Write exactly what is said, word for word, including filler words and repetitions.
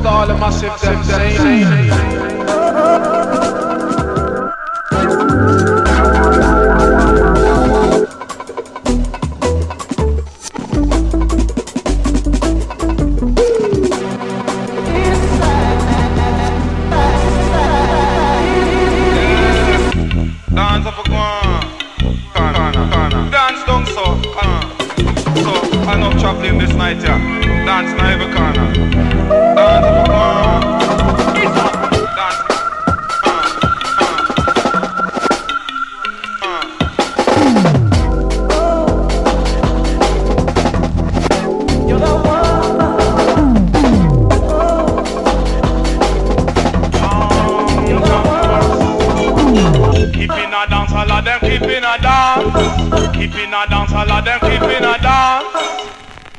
to all the massive them saying. Dance up a corner, corner, corner. Dance down so, uh. So, enough traveling this night, yeah. Dance in every corner. Dance up a corner.